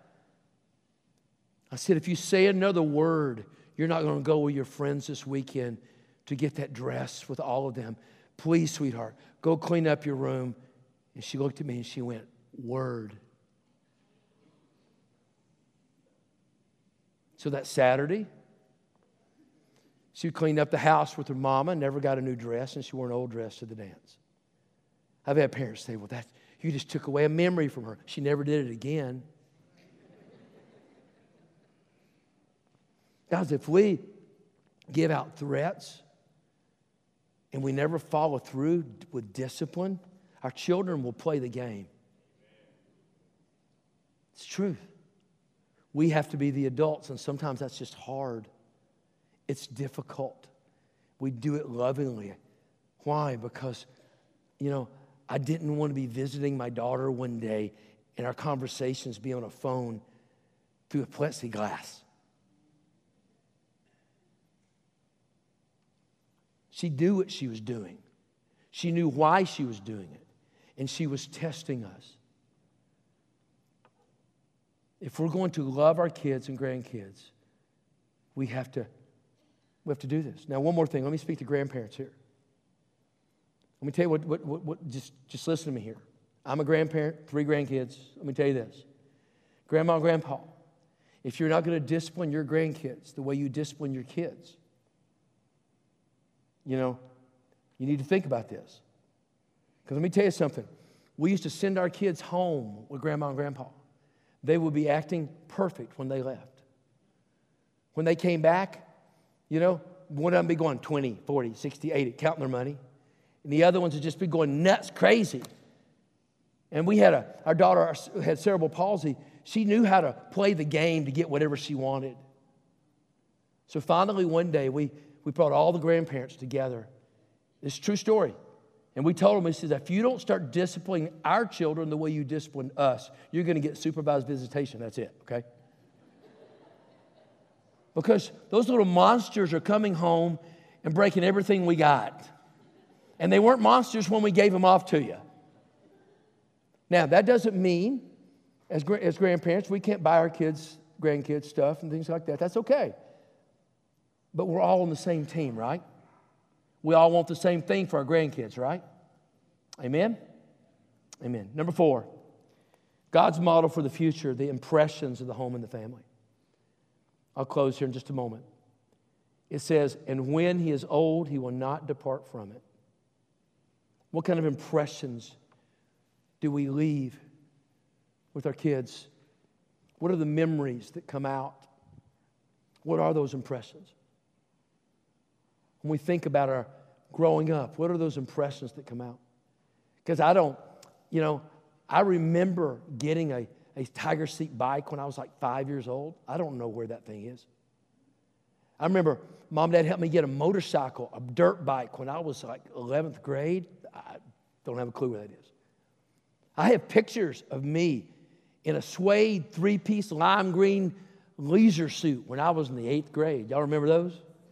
I said, if you say another word, you're not going to go with your friends this weekend to get that dress with all of them. Please, sweetheart, go clean up your room. And she looked at me and she went, word. So that Saturday, she cleaned up the house with her mama, never got a new dress, and she wore an old dress to the dance. I've had parents say, well, that, you just took away a memory from her. She never did it again. Guys, if we give out threats and we never follow through with discipline, our children will play the game. It's truth. We have to be the adults, and sometimes that's just hard. It's difficult. We do it lovingly. Why? Because, you know, I didn't want to be visiting my daughter one day and our conversations be on a phone through a plexiglass. She knew what she was doing. She knew why she was doing it. And she was testing us. If we're going to love our kids and grandkids, we have to, we have to do this. Now, one more thing. Let me speak to grandparents here. Let me tell you what, what, what, what just, just listen to me here. I'm a grandparent, three grandkids. Let me tell you this. Grandma and Grandpa, if you're not going to discipline your grandkids the way you discipline your kids, you know, you need to think about this. Because let me tell you something. We used to send our kids home with Grandma and Grandpa. They would be acting perfect when they left. When they came back, you know, one of them would be going twenty, forty, sixty, eighty, counting their money. And the other ones would just be going nuts, crazy. And we had a, our daughter had cerebral palsy. She knew how to play the game to get whatever she wanted. So finally one day we, we brought all the grandparents together. It's a true story. And we told them, we said, if you don't start disciplining our children the way you discipline us, you're going to get supervised visitation. That's it, okay? Because those little monsters are coming home and breaking everything we got. And they weren't monsters when we gave them off to you. Now, that doesn't mean, as, as grandparents, we can't buy our kids, grandkids stuff and things like that. That's okay. But we're all on the same team, right? We all want the same thing for our grandkids, right? Amen? Amen. Number four, God's model for the future, the impressions of the home and the family. I'll close here in just a moment. It says, and when he is old, he will not depart from it. What kind of impressions do we leave with our kids? What are the memories that come out? What are those impressions? When we think about our growing up, what are those impressions that come out? Because I don't, you know, I remember getting a, a Tiger Seat bike when I was like five years old. I don't know where that thing is. I remember Mom and Dad helped me get a motorcycle, a dirt bike, when I was like eleventh grade. I don't have a clue where that is. I have pictures of me in a suede three-piece lime green leisure suit when I was in the eighth grade. Y'all remember those?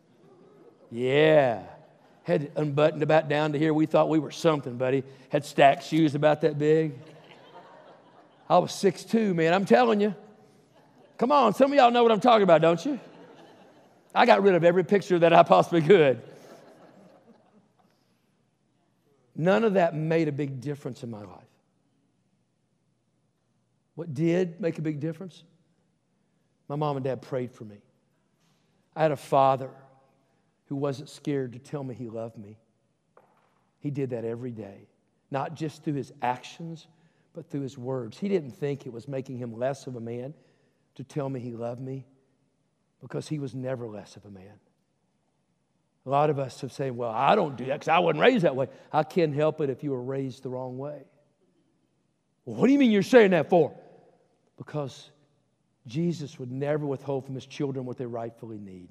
Yeah. Had it unbuttoned about down to here. We thought we were something, buddy. Had stacked shoes about that big. I was six foot two, man. I'm telling you. Come on, some of y'all know what I'm talking about, don't you? I got rid of every picture that I possibly could. None of that made a big difference in my life. What did make a big difference? My mom and dad prayed for me. I had a father who wasn't scared to tell me he loved me. He did that every day, not just through his actions, but through his words. He didn't think it was making him less of a man to tell me he loved me, because he was never less of a man. A lot of us have said, well, I don't do that because I wasn't raised that way. I can't help it if you were raised the wrong way. Well, what do you mean you're saying that for? Because Jesus would never withhold from his children what they rightfully need.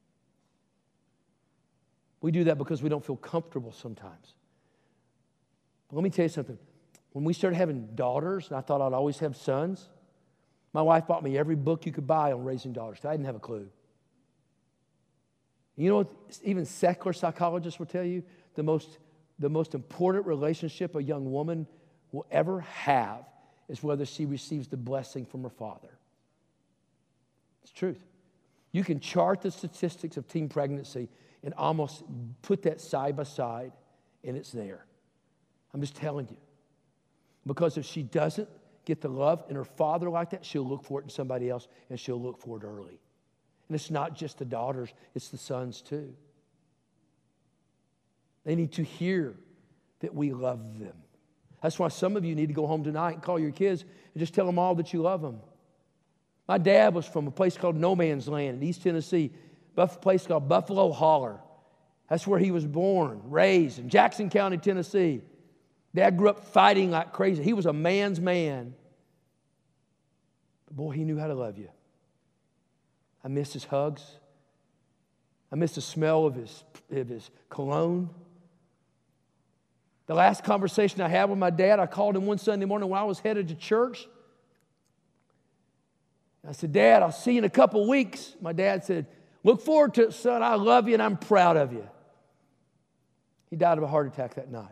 We do that because we don't feel comfortable sometimes. But let me tell you something. When we started having daughters, and I thought I'd always have sons, my wife bought me every book you could buy on raising daughters. I didn't have a clue. You know what even secular psychologists will tell you? The most, the most important relationship a young woman will ever have is whether she receives the blessing from her father. It's the truth. You can chart the statistics of teen pregnancy and almost put that side by side, and it's there. I'm just telling you. Because if she doesn't get the love in her father like that, she'll look for it in somebody else, and she'll look for it early. And it's not just the daughters, it's the sons too. They need to hear that we love them. That's why some of you need to go home tonight and call your kids and just tell them all that you love them. My dad was from a place called No Man's Land in East Tennessee, a place called Buffalo Holler. That's where he was born, raised in Jackson County, Tennessee. Dad grew up fighting like crazy. He was a man's man. But boy, he knew how to love you. I miss his hugs. I miss the smell of his, of his cologne. The last conversation I had with my dad, I called him one Sunday morning when I was headed to church. I said, Dad, I'll see you in a couple weeks. My dad said, look forward to it, son. I love you and I'm proud of you. He died of a heart attack that night.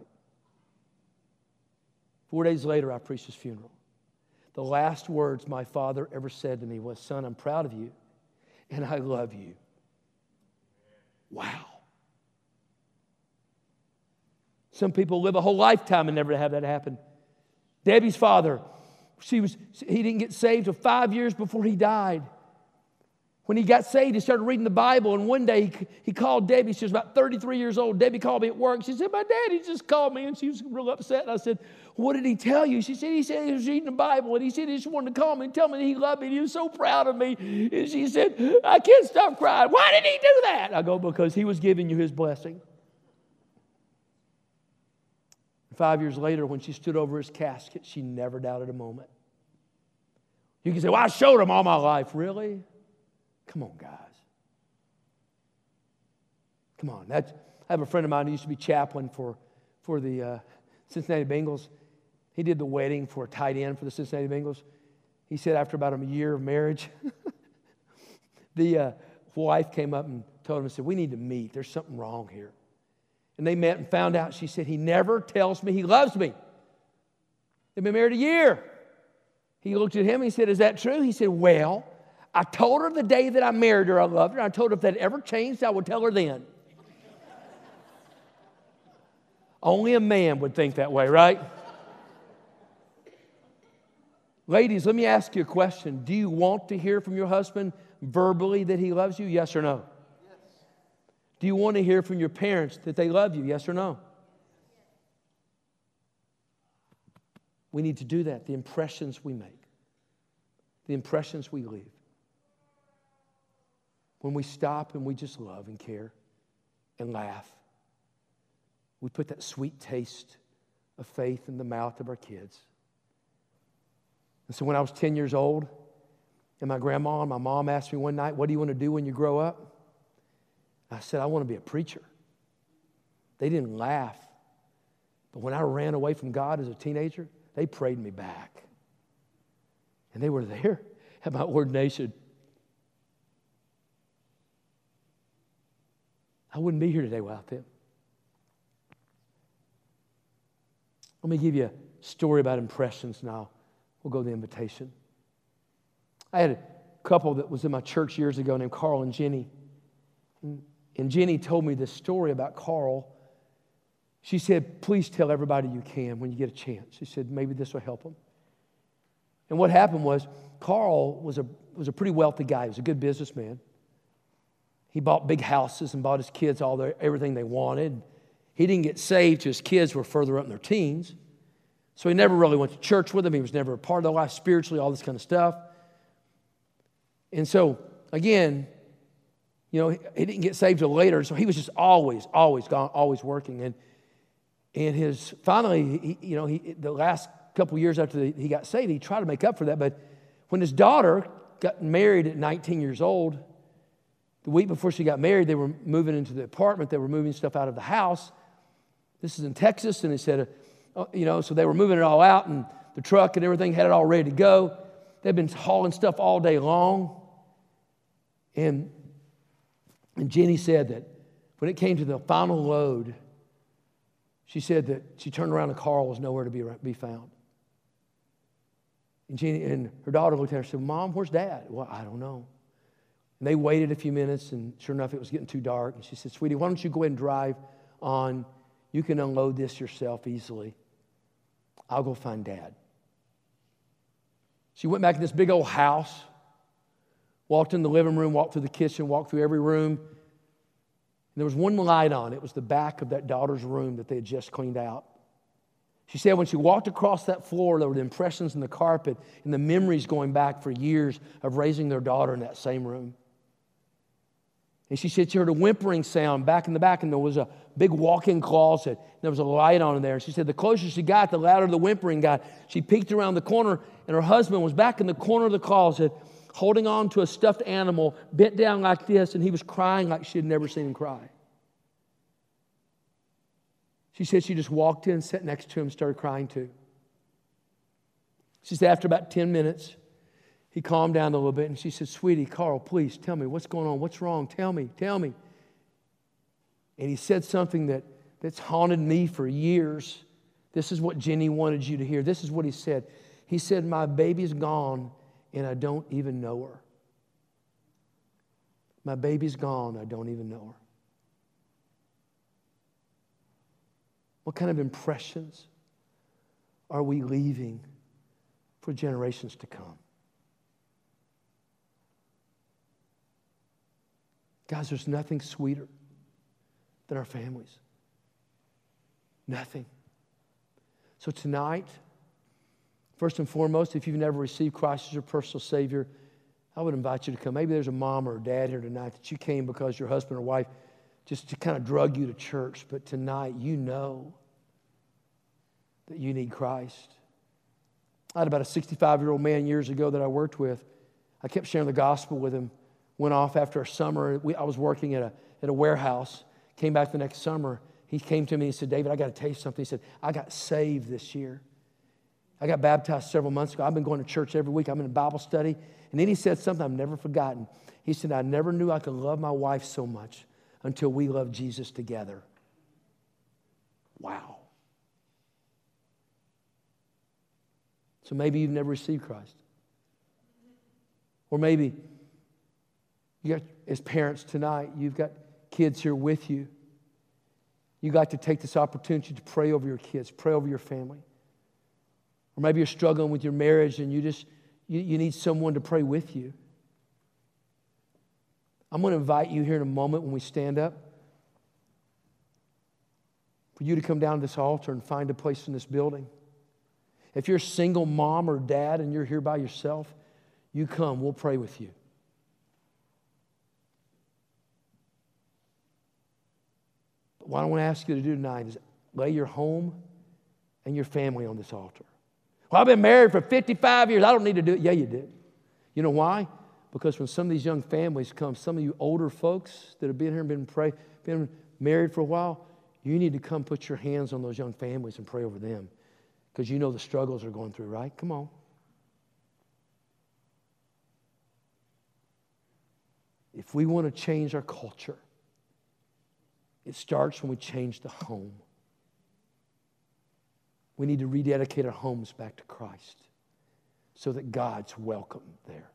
Four days later, I preached his funeral. The last words my father ever said to me was, son, I'm proud of you and I love you. Wow. Some people live a whole lifetime and never have that happen. Debbie's father, she was, he didn't get saved until five years before he died. When he got saved, he started reading the Bible, and one day he, he called Debbie. She was about thirty-three years old. Debbie called me at work. She said, my daddy just called me, and she was real upset. And I said, what did he tell you? She said, he said he was reading the Bible, and he said he just wanted to call me and tell me that he loved me, and he was so proud of me. And she said, I can't stop crying. Why did he do that? I go, because he was giving you his blessing. Five years later, when she stood over his casket, she never doubted a moment. You can say, well, I showed him all my life. Really? Come on, guys. Come on. That's, I have a friend of mine who used to be chaplain for, for the uh, Cincinnati Bengals. He did the wedding for a tight end for the Cincinnati Bengals. He said after about a year of marriage, the uh, wife came up and told him and said, we need to meet. There's something wrong here. And they met and found out. She said, he never tells me he loves me. They've been married a year. He looked at him and he said, is that true? He said, well, I told her the day that I married her I loved her. I told her if that ever changed, I would tell her then. Only a man would think that way, right? Ladies, let me ask you a question. Do you want to hear from your husband verbally that he loves you? Yes or no? Yes. Do you want to hear from your parents that they love you? Yes or no? We need to do that, the impressions we make. the impressions we leave. When we stop and we just love and care and laugh, we put that sweet taste of faith in the mouth of our kids. And so when I was ten years old, and my grandma and my mom asked me one night, what do you want to do when you grow up? I said, I want to be a preacher. They didn't laugh. But when I ran away from God as a teenager, they prayed me back. And they were there at my ordination. I wouldn't be here today without them. Let me give you a story about impressions now. We'll go to the invitation. I had a couple that was in my church years ago named Carl and Jenny. And, and Jenny told me this story about Carl. She said, please tell everybody you can when you get a chance. She said, maybe this will help them. And what happened was, Carl was a, was a pretty wealthy guy. He was a good businessman. He bought big houses and bought his kids all their, everything they wanted. He didn't get saved till his kids were further up in their teens. So he never really went to church with them. He was never a part of their life spiritually, all this kind of stuff. And so, again, you know, he, he didn't get saved till later. So he was just always, always gone, always working. And and his finally, he, you know, he the last couple of years after the, he got saved, he tried to make up for that. But when his daughter got married at nineteen years old, the week before she got married, they were moving into the apartment. They were moving stuff out of the house. This is in Texas, and he said, uh, you know, so they were moving it all out, and the truck and everything had it all ready to go. They'd been hauling stuff all day long. And, and Jenny said that when it came to the final load, she said that she turned around and Carl was nowhere to be, be found. And, Jenny, and her daughter looked at her and said, Mom, where's Dad? Well, I don't know. And they waited a few minutes, and sure enough, it was getting too dark. And she said, Sweetie, why don't you go ahead and drive on? You can unload this yourself easily. I'll go find Dad. She went back in this big old house, walked in the living room, walked through the kitchen, walked through every room. And there was one light on. It was the back of that daughter's room that they had just cleaned out. She said when she walked across that floor, there were the impressions in the carpet and the memories going back for years of raising their daughter in that same room. And she said she heard a whimpering sound back in the back, and there was a big walk-in closet. There was a light on in there. And she said the closer she got, the louder the whimpering got. She peeked around the corner, and her husband was back in the corner of the closet, holding on to a stuffed animal, bent down like this, and he was crying like she had never seen him cry. She said she just walked in, sat next to him, started crying too. She said after about ten minutes, he calmed down a little bit, and she said, Sweetie, Carl, please tell me what's going on. What's wrong? Tell me, tell me. And he said something that, that's haunted me for years. This is what Jenny wanted you to hear. This is what he said. He said, my baby's gone, and I don't even know her. My baby's gone, I don't even know her. What kind of impressions are we leaving for generations to come? Guys, there's nothing sweeter than our families. Nothing. So tonight, first and foremost, if you've never received Christ as your personal Savior, I would invite you to come. Maybe there's a mom or a dad here tonight that you came because your husband or wife just to kind of drug you to church. But tonight, you know that you need Christ. I had about a sixty-five-year-old man years ago that I worked with. I kept sharing the gospel with him. Went off after a summer. We, I was working at a, at a warehouse. Came back the next summer. He came to me and he said, David, I got to tell you something. He said, I got saved this year. I got baptized several months ago. I've been going to church every week. I'm in a Bible study. And then he said something I've never forgotten. He said, I never knew I could love my wife so much until we loved Jesus together. Wow. So maybe you've never received Christ. Or maybe you got, as parents tonight, you've got kids here with you. You got to take this opportunity to pray over your kids, pray over your family. Or maybe you're struggling with your marriage and you just you, you need someone to pray with you. I'm going to invite you here in a moment when we stand up for you to come down to this altar and find a place in this building. If you're a single mom or dad and you're here by yourself, You come, we'll pray with you. But what I want to ask you to do tonight is lay your home and your family on this altar. Well, I've been married for fifty-five years. I don't need to do it. Yeah, you did. You know why? Because when some of these young families come, some of you older folks that have been here and been, pray, been married for a while, you need to come put your hands on those young families and pray over them. Because you know the struggles they're going through, right? Come on. If we want to change our culture, it starts when we change the home. We need to rededicate our homes back to Christ so that God's welcome there.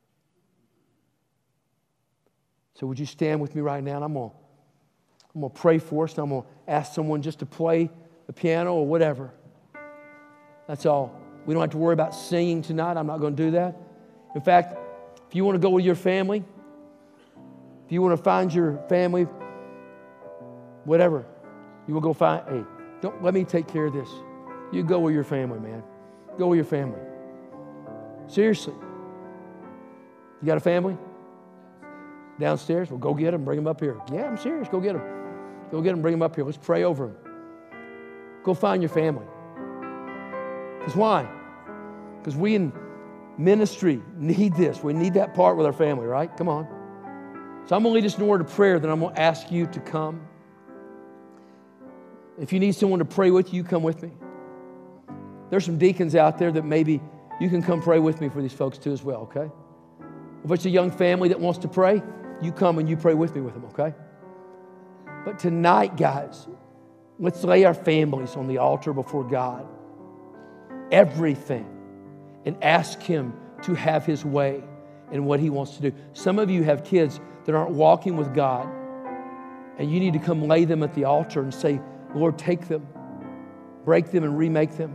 So would you stand with me right now? And I'm going to I'm going to pray for us. And I'm going to ask someone just to play the piano or whatever. That's all. We don't have to worry about singing tonight. I'm not going to do that. In fact, if you want to go with your family, if you want to find your family, whatever, you will go find, hey, don't let me take care of this. You go with your family, man. Go with your family. Seriously. You got a family? Downstairs? Well, go get them. Bring them up here. Yeah, I'm serious. Go get them. Go get them. Bring them up here. Let's pray over them. Go find your family. Because why? Because we in ministry need this. We need that part with our family, right? Come on. So I'm going to lead us in a word of prayer. Then I'm going to ask you to come. If you need someone to pray with you, come with me. There's some deacons out there that maybe you can come pray with me for these folks too as well, okay? If it's a young family that wants to pray, you come and you pray with me with them, okay? But tonight, guys, let's lay our families on the altar before God. Everything. And ask Him to have His way in what He wants to do. Some of you have kids that aren't walking with God, and you need to come lay them at the altar and say, Lord, take them, break them and remake them.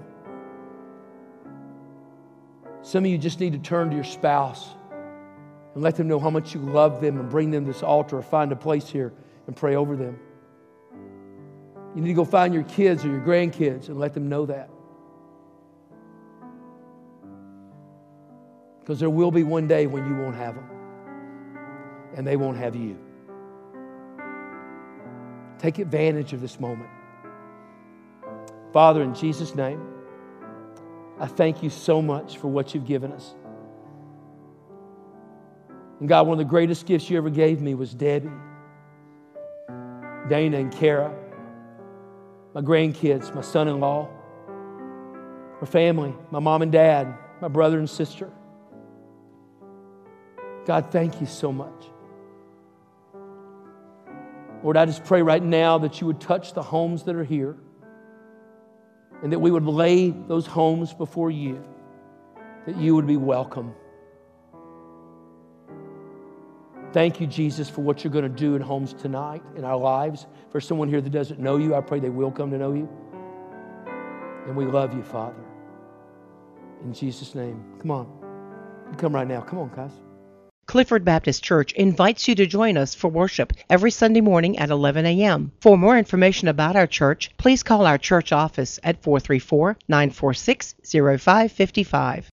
Some of you just need to turn to your spouse and let them know how much you love them and bring them to this altar or find a place here and pray over them. You need to go find your kids or your grandkids and let them know that. Because there will be one day when you won't have them and they won't have you. Take advantage of this moment. Father, in Jesus' name, I thank you so much for what you've given us. And God, one of the greatest gifts you ever gave me was Debbie, Dana, and Kara, my grandkids, my son-in-law, my family, my mom and dad, my brother and sister. God, thank you so much. Lord, I just pray right now that you would touch the homes that are here and that we would lay those homes before you, that you would be welcome. Thank you, Jesus, for what you're going to do in homes tonight, in our lives. For someone here that doesn't know you, I pray they will come to know you. And we love you, Father. In Jesus' name. Come on. You come right now. Come on, guys. Clifford Baptist Church invites you to join us for worship every Sunday morning at eleven a.m. For more information about our church, please call our church office at four three four, nine four six, zero five five five.